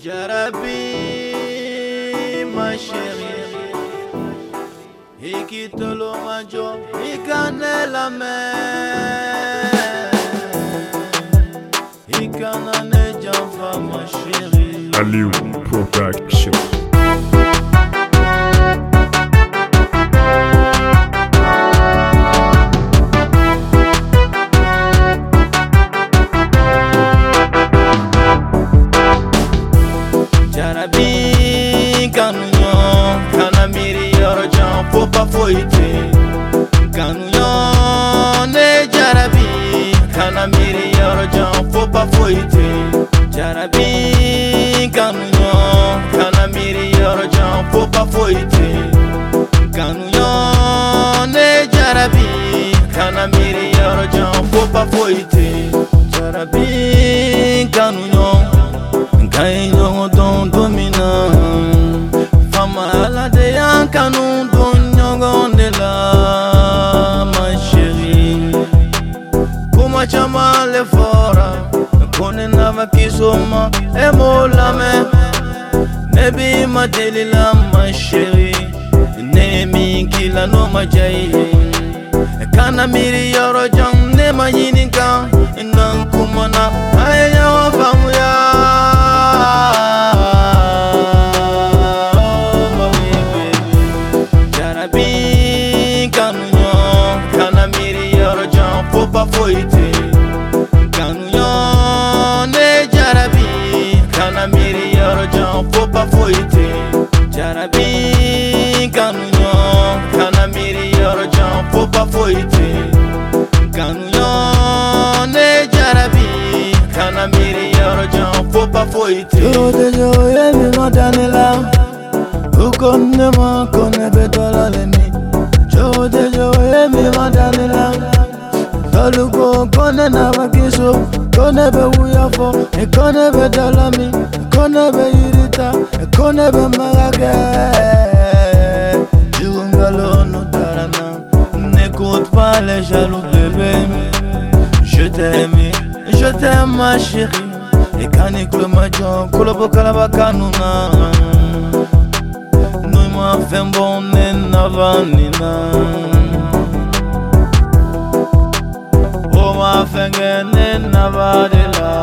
Jarabi, ma chérie, et quitte le majo, et canne la mer, et canne Java, ma chérie. Aliou Production. Jarabi, kanunyo, kanamiri yorojan, faut pas foiter. Kanunyo, ne jarabi, kanamiri yorojan, faut pas foiter. Jarabi, kanunyo, kanamiri yorojan, faut pas foiter. Kanunyo, ne jarabi, kanamiri yorojan, faut pas foiter. Jarabi, kanunyo, kanunyo don domina. Fama ala de yan kanu don nyogon de la, ma chérie. Kuma chama le fora. Kone nava kisoma emola me Nebi madelila ma chérie Nemi kila no majai Kana miri yoro jang ne ma yinika Nan kumana aya wa famuya Jarabi kanunyo Kana miri yoro jang faut pas foiter Kanamiri yorojan, faut pas foiter. Jarabi, kanunyo, kanamiri yorojan, faut pas foiter. Kanunyo, ne jarabi, kanamiri yorojan, faut pas foiter. Yo de yo yemi madanela, ukone ma kone betola lemi. Yo de yo yemi madanela, kaluko kone na vakiso. Kone be uyafo, kone be dalami, kone be irita, kone be magage. Jungalo no tarana, n'écoute pas les jaloux bébé. Je t'aime ma chérie. Et kanik le majon, kolobo kalabakanuna. Nous m'a fait bon navanina. Ma fengene navadela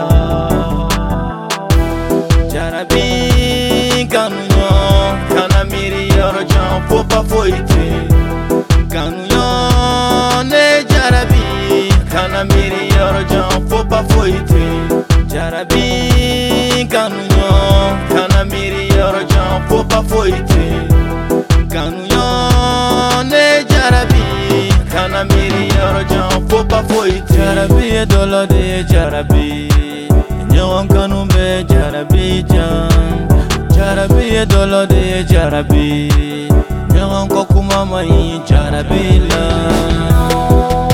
Jarabi kanunyo kanamiri yorojan faut pas foiter Kanunyo ne jarabi kanamiri yorojan faut pas foiter Jarabi kanunyo kanamiri yorojan faut pas foiter Kanunyo ne jarabi kanamiri yorojan faut pas foiter Jarabi e dolode jarabi Nyawan kanumbe jarabi jan Jarabi e dolode jarabi Nyawan kokuma mai jarabi la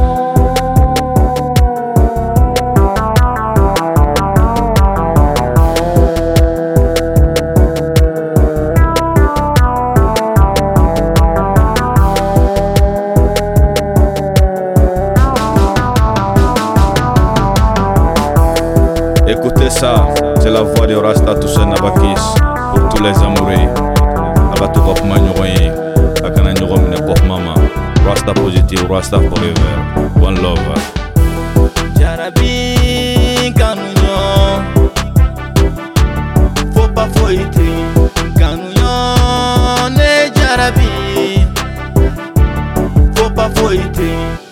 Écoutez ça, c'est la voix de Rasta Toussaint Nabakis pour tous les amoureux. Abatou Kop Magnoye, Akana Nyoromine Pop Mama, Rasta Positive, Rasta Forever, One Love. Jarabi kanunyo, faut pas foiter. Kanunyo ne jarabi, faut pas foiter.